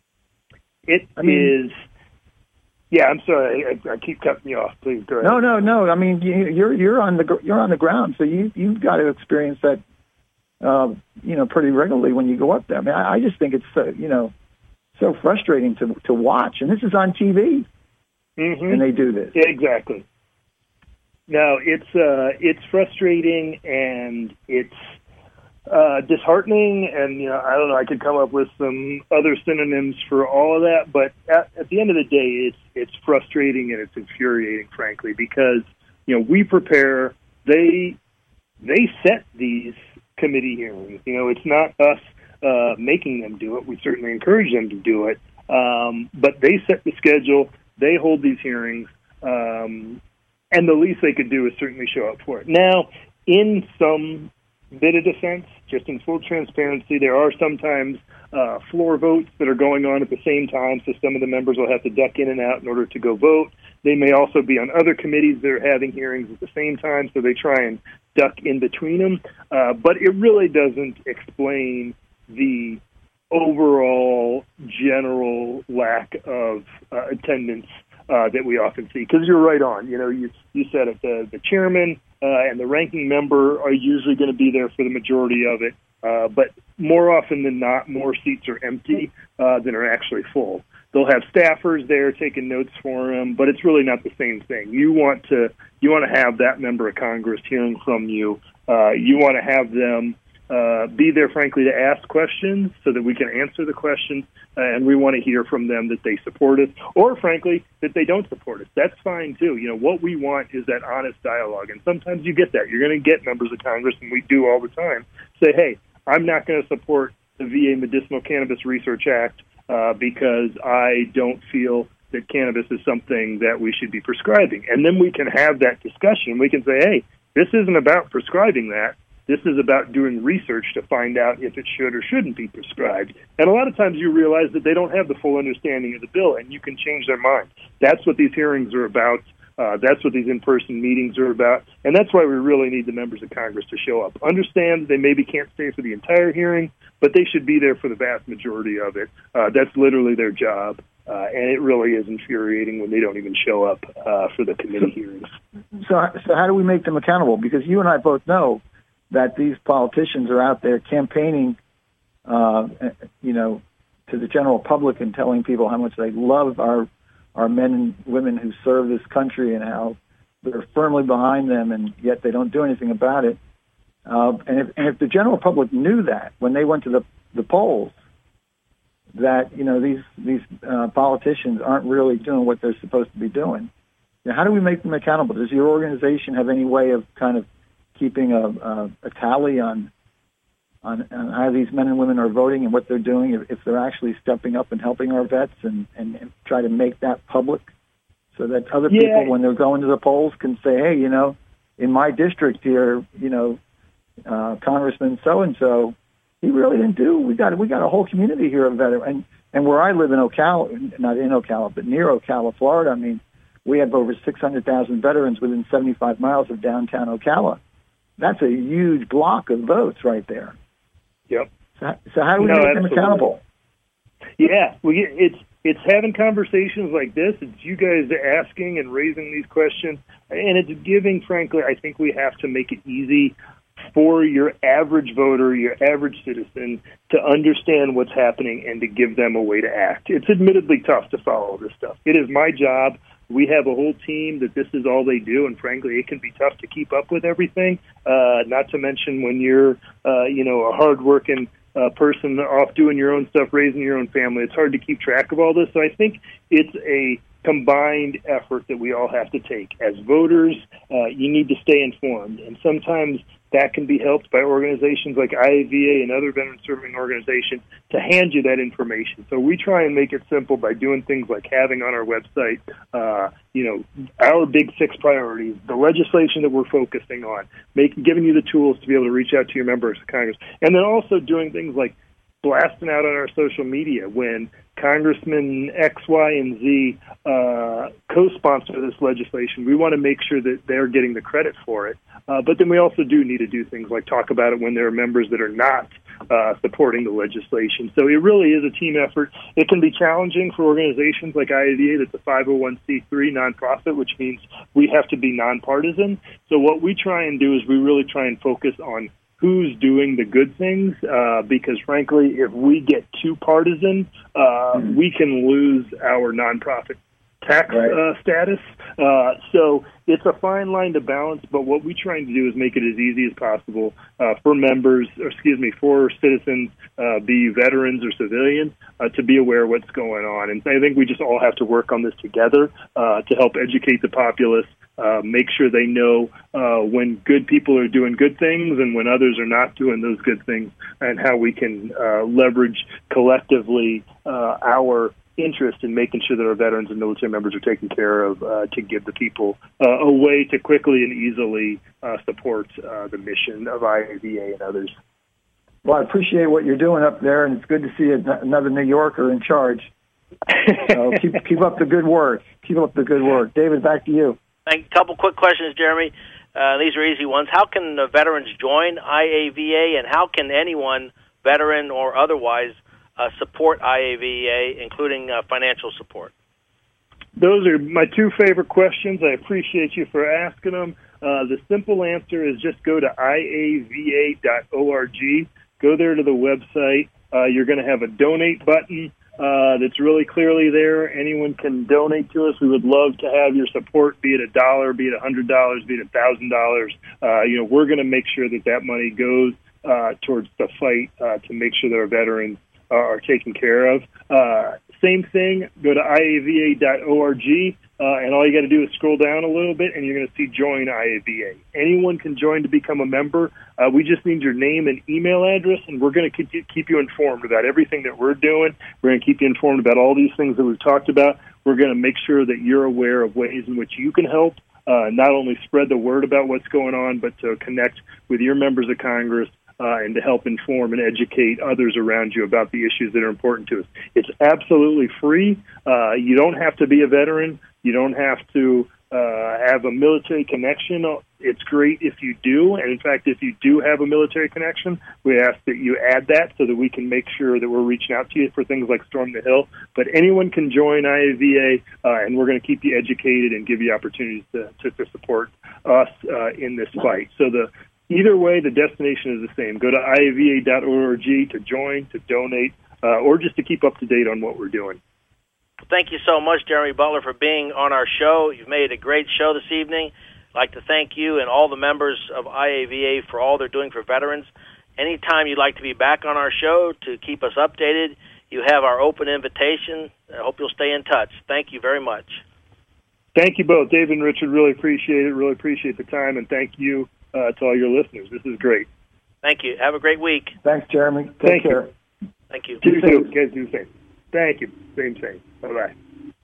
It I mean, is. Yeah, I'm sorry. I, I keep cutting you off. Please go ahead. No, no, no. I mean, you, you're you're on the you're on the ground, so you you've got to experience that, uh, you know, pretty regularly when you go up there. I mean, I, I just think it's so, you know, so frustrating to to watch, and this is on T V, mm-hmm. and they do this. Yeah, exactly. No, it's uh, it's frustrating and it's uh, disheartening, and you know, I don't know. I could come up with some other synonyms for all of that, but at, at the end of the day, it's it's frustrating and it's infuriating, frankly, because you know we prepare. They they set these committee hearings. You know, it's not us uh, making them do it. We certainly encourage them to do it, um, but they set the schedule. They hold these hearings. Um, And the least they could do is certainly show up for it. Now, in some bit of defense, just in full transparency, there are sometimes uh, floor votes that are going on at the same time, so some of the members will have to duck in and out in order to go vote. They may also be on other committees that are having hearings at the same time, so they try and duck in between them. Uh, but it really doesn't explain the overall general lack of uh, attendance Uh, that we often see, because you're right on. You know, you you said it. The the chairman uh, and the ranking member are usually going to be there for the majority of it, uh, but more often than not, more seats are empty uh, than are actually full. They'll have staffers there taking notes for them, but it's really not the same thing. You want to you want to have that member of Congress hearing from you. Uh, you want to have them uh, be there, frankly, to ask questions so that we can answer the questions. Uh, and we want to hear from them that they support us, or frankly, that they don't support us. That's fine too. You know, what we want is that honest dialogue, and sometimes you get that. You're going to get members of Congress, and we do all the time, say, hey, I'm not going to support the V A Medicinal Cannabis Research Act uh, because I don't feel that cannabis is something that we should be prescribing. And then we can have that discussion. We can say, hey, this isn't about prescribing that. This is about doing research to find out if it should or shouldn't be prescribed. And a lot of times you realize that they don't have the full understanding of the bill, and you can change their mind. That's what these hearings are about. Uh, that's what these in-person meetings are about. And that's why we really need the members of Congress to show up. Understand that they maybe can't stay for the entire hearing, but they should be there for the vast majority of it. Uh, that's literally their job. Uh, and it really is infuriating when they don't even show up uh, for the committee hearings. So, so how do we make them accountable? Because you and I both know that these politicians are out there campaigning, uh, you know, to the general public and telling people how much they love our our men and women who serve this country and how they're firmly behind them, and yet they don't do anything about it. Uh, and, if, and if the general public knew that when they went to the, the polls, that, you know, these these uh, politicians aren't really doing what they're supposed to be doing, now, how do we make them accountable? Does your organization have any way of kind of keeping a, a, a tally on, on on how these men and women are voting and what they're doing, if, if they're actually stepping up and helping our vets, and, and, and try to make that public so that other yeah. people, when they're going to the polls, can say, hey, you know, in my district here, you know, uh, Congressman so-and-so, he really didn't do, we got we got a whole community here of veterans. And, and where I live in Ocala, not in Ocala, but near Ocala, Florida, I mean, we have over six hundred thousand veterans within seventy-five miles of downtown Ocala. That's a huge block of votes right there. Yep. So, so how do we no, make absolutely. them accountable? Yeah, we get, it's it's having conversations like this. It's you guys asking and raising these questions, and it's giving. Frankly, I think we have to make it easy for your average voter, your average citizen, to understand what's happening and to give them a way to act. It's admittedly tough to follow this stuff. It is my job. We have a whole team that this is all they do, and frankly, it can be tough to keep up with everything. Uh, not to mention when you're, uh, you know, a hardworking uh, person off doing your own stuff, raising your own family. It's hard to keep track of all this. So I think it's a combined effort that we all have to take. As voters, uh, you need to stay informed, and sometimes that can be helped by organizations like I A V A and other veteran-serving organizations to hand you that information. So we try and make it simple by doing things like having on our website, uh, you know, our big six priorities, the legislation that we're focusing on, making, giving you the tools to be able to reach out to your members of Congress, and then also doing things like blasting out on our social media when Congressman X, Y, and Z uh, co-sponsor this legislation. We want to make sure that they're getting the credit for it. Uh, but then we also do need to do things like talk about it when there are members that are not uh, supporting the legislation. So it really is a team effort. It can be challenging for organizations like I A V A that's a five oh one c three nonprofit, which means we have to be nonpartisan. So what we try and do is we really try and focus on who's doing the good things, uh, because, frankly, if we get too partisan, uh, we can lose our nonprofit tax right. uh, status. Uh, so it's a fine line to balance, but what we're trying to do is make it as easy as possible uh, for members, or excuse me, for citizens, uh, be you veterans or civilians, uh, to be aware of what's going on. And I think we just all have to work on this together uh, to help educate the populace, uh, make sure they know uh, when good people are doing good things and when others are not doing those good things, and how we can uh, leverage collectively uh, our interest in making sure that our veterans and military members are taken care of, uh, to give the people uh, a way to quickly and easily uh, support uh, the mission of I A V A and others. Well, I appreciate what you're doing up there, and it's good to see another New Yorker in charge. So keep keep up the good work. Keep up the good work. David, back to you. A couple quick questions, Jeremy. Uh, these are easy ones. How can the veterans join I A V A, and how can anyone, veteran or otherwise, uh, support I A V A, including uh, financial support? Those are my two favorite questions. I appreciate you for asking them. Uh, the simple answer is just go to I A V A dot org. Go there to the website. Uh, you're going to have a donate button uh, that's really clearly there. Anyone can donate to us. We would love to have your support, be it a dollar, be it a hundred dollars, be it a thousand dollars. Uh, you know, we're going to make sure that that money goes uh, towards the fight uh, to make sure that our veterans uh, are taken care of. Uh, same thing. Go to I A V A dot org. Uh, and all you got to do is scroll down a little bit, and you're going to see Join I A V A. Anyone can join to become a member. Uh, we just need your name and email address, and we're going to keep you, keep you informed about everything that we're doing. We're going to keep you informed about all these things that we've talked about. We're going to make sure that you're aware of ways in which you can help, uh, not only spread the word about what's going on, but to connect with your members of Congress, Uh, and to help inform and educate others around you about the issues that are important to us. It's absolutely free. Uh, you don't have to be a veteran. You don't have to uh, have a military connection. It's great if you do. And, in fact, if you do have a military connection, we ask that you add that so that we can make sure that we're reaching out to you for things like Storm the Hill. But anyone can join I A V A, uh, and we're going to keep you educated and give you opportunities to, to, to support us uh, in this fight. So the Either way, the destination is the same. Go to I A V A dot org to join, to donate, uh, or just to keep up to date on what we're doing. Thank you so much, Jeremy Butler, for being on our show. You've made a great show this evening. I'd like to thank you and all the members of I A V A for all they're doing for veterans. Anytime you'd like to be back on our show to keep us updated, you have our open invitation. I hope you'll stay in touch. Thank you very much. Thank you both, David and Richard. Really appreciate it. Really appreciate the time, and thank you Uh, to all your listeners. This is great. Thank you. Have a great week. Thanks, Jeremy. Take Thank care. You. Thank you. You too. Guys do the same. Thank you. Same, same. Bye-bye.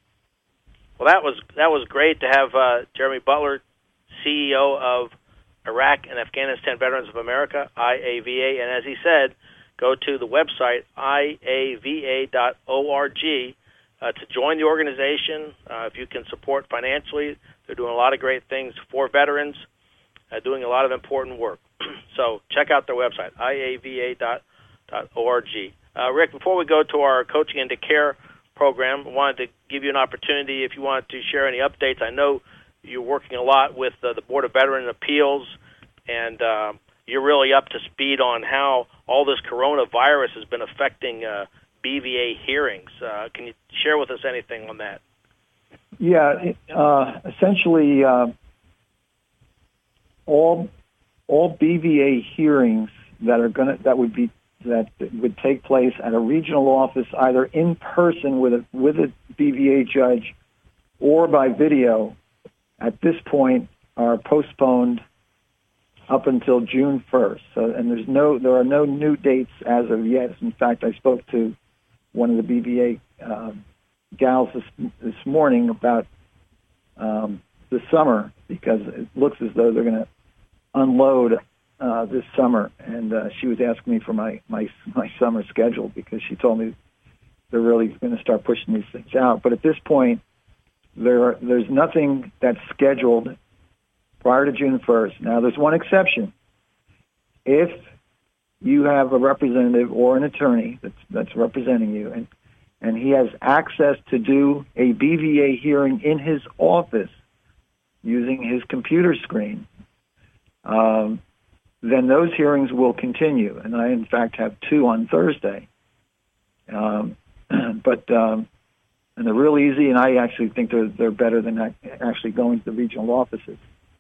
Well, that was that was great to have uh, Jeremy Butler, C E O of Iraq and Afghanistan Veterans of America, I A V A. And as he said, go to the website, I A V A dot org, uh, to join the organization. Uh, if you can support financially, they're doing a lot of great things for veterans. Uh, doing a lot of important work. So check out their website, I A V A dot org. Uh, Rick, before we go to our Coaching into Care program, I wanted to give you an opportunity if you want to share any updates. I know you're working a lot with uh, the Board of Veteran Appeals, and uh, you're really up to speed on how all this coronavirus has been affecting uh, B V A hearings. Uh, can you share with us anything on that? Yeah, uh, essentially... Uh, All all B V A hearings that are gonna that would be that would take place at a regional office, either in person with a with a B V A judge, or by video, at this point are postponed up until June first. So, and there's no there are no new dates as of yet. In fact, I spoke to one of the B V A uh, gals this this morning about um, the summer, because it looks as though they're going to unload uh, this summer, and uh, she was asking me for my, my my summer schedule, because she told me they're really going to start pushing these things out. But at this point, there are, there's nothing that's scheduled prior to June first. Now, there's one exception. If you have a representative or an attorney that's that's representing you, and and he has access to do a B V A hearing in his office using his computer screen, um, then those hearings will continue. And I, in fact, have two on Thursday. Um, but um, and they're real easy, and I actually think they're they're better than actually going to the regional offices.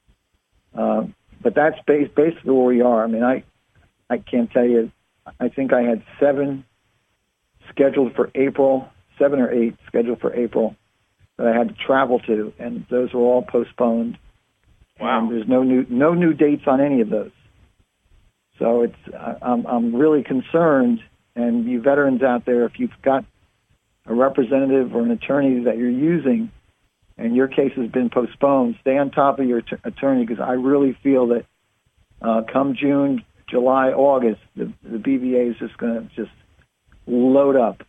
Uh, but that's bas- basically where we are. I mean, I I can't tell you. I think I had seven scheduled for April, seven or eight scheduled for April that I had to travel to, and those were all postponed. Wow. And there's no new no new dates on any of those. So it's I'm I'm really concerned. And you veterans out there, if you've got a representative or an attorney that you're using and your case has been postponed, stay on top of your t- attorney, because I really feel that uh, come June, July, August, the, the B V A is just going to just load up.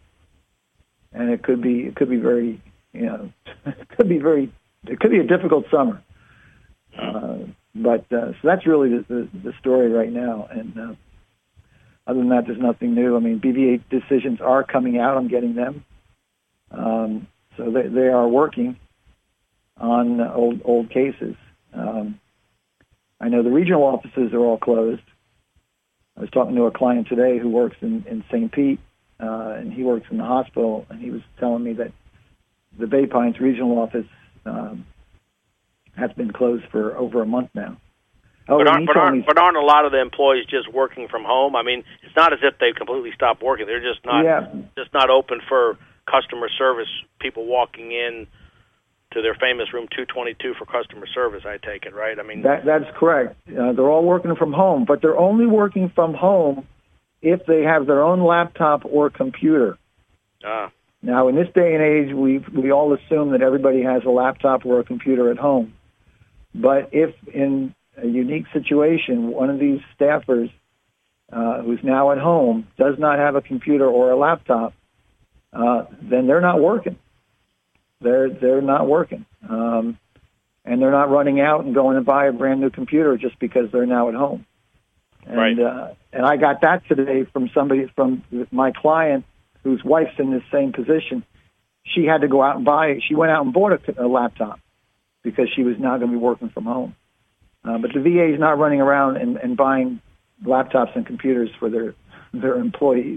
And it could be it could be very, you know, it could be very, it could be a difficult summer. Uh, but uh, so that's really the, the, the story right now. And uh, other than that, there's nothing new. I mean, B V A decisions are coming out. I'm getting them. Um, so they, they are working on uh, old old cases. Um, I know the regional offices are all closed. I was talking to a client today who works in, in Saint Pete, uh, and he works in the hospital, and he was telling me that the Bay Pines regional office um, has been closed for over a month now. Oh, but, aren't, but, aren't, me, but aren't a lot of the employees just working from home? I mean, it's not as if they've completely stopped working. They're just not yeah. just not open for customer service, people walking in to their famous room two twenty-two for customer service, I take it, right? I mean, that, that's correct. Uh, they're all working from home, but they're only working from home if they have their own laptop or computer. Ah. Now, in this day and age, we we all assume that everybody has a laptop or a computer at home. But if in a unique situation, one of these staffers uh, who's now at home does not have a computer or a laptop, uh, then they're not working. They're they're not working, um, and they're not running out and going to buy a brand new computer just because they're now at home. And right. uh, and I got that today from somebody from my client whose wife's in this same position. She had to go out and buy. She went out and bought a, a laptop because she was now going to be working from home. Uh, but the V A is not running around and, and buying laptops and computers for their their employees.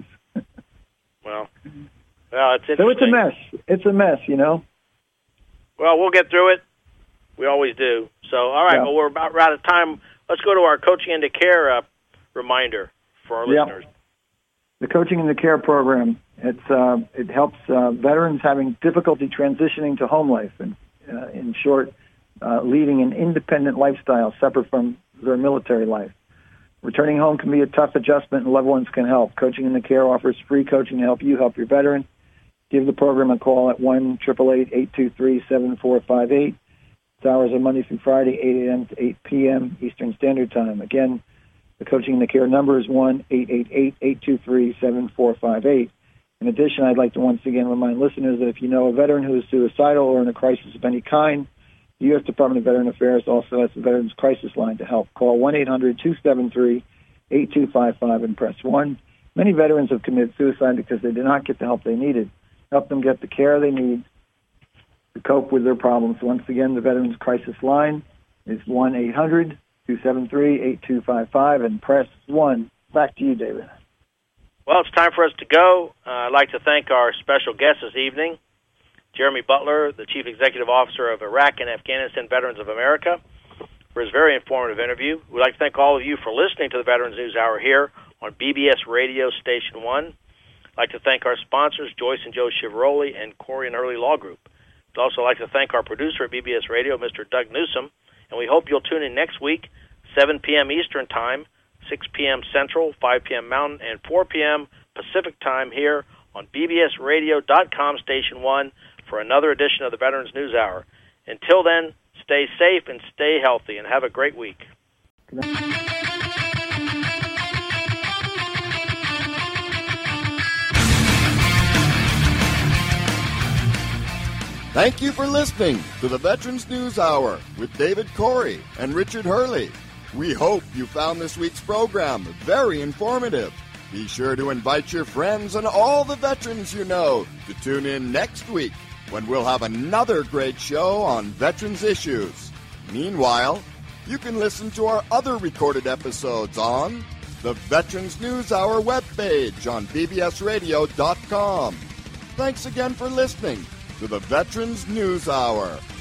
Well, well, it's interesting. So it's a mess. It's a mess, you know. Well, we'll get through it. We always do. So, all right. Yeah. Well, we're about out of time. Let's go to our Coaching into Care uh, reminder for our yeah. listeners. The Coaching into Care program. It's uh, it helps uh, veterans having difficulty transitioning to home life, and uh, in short, uh, leading an independent lifestyle separate from their military life. Returning home can be a tough adjustment, and loved ones can help. Coaching into Care offers free coaching to help you help your veteran. Give the program a call at one eight eight eight, eight two three, seven four five eight. Its hours are Monday through Friday, eight a.m. to eight p.m. Eastern Standard Time. Again, the Coaching into Care number is one eight eight eight, eight two three, seven four five eight. In addition, I'd like to once again remind listeners that if you know a veteran who is suicidal or in a crisis of any kind, the U S Department of Veteran Affairs also has the Veterans Crisis Line to help. Call one eight hundred, two seven three, eight two five five and press one. Many veterans have committed suicide because they did not get the help they needed. Help them get the care they need to cope with their problems. Once again, the Veterans Crisis Line is one eight hundred, two seven three, eight two five five and press one. Back to you, David. Well, it's time for us to go. Uh, I'd like to thank our special guest this evening, Jeremy Butler, the Chief Executive Officer of Iraq and Afghanistan Veterans of America, for his very informative interview. We'd like to thank all of you for listening to the Veterans News Hour here on B B S Radio Station one. I'd like to thank our sponsors, Joyce and Joe Chivaroli and Corey and Early Law Group. I'd also like to thank our producer at B B S Radio, Mister Doug Newsom, and we hope you'll tune in next week, seven p.m. Eastern Time, six p.m. Central, five p.m. Mountain, and four p.m. Pacific Time here on B B S radio dot com Station one for another edition of the Veterans News Hour. Until then, stay safe and stay healthy, and have a great week. Thank you for listening to the Veterans News Hour with David Corey and Richard Hurley. We hope you found this week's program very informative. Be sure to invite your friends and all the veterans you know to tune in next week when we'll have another great show on veterans issues. Meanwhile, you can listen to our other recorded episodes on the Veterans News Hour webpage on B B S radio dot com. Thanks again for listening. to the Veterans News Hour.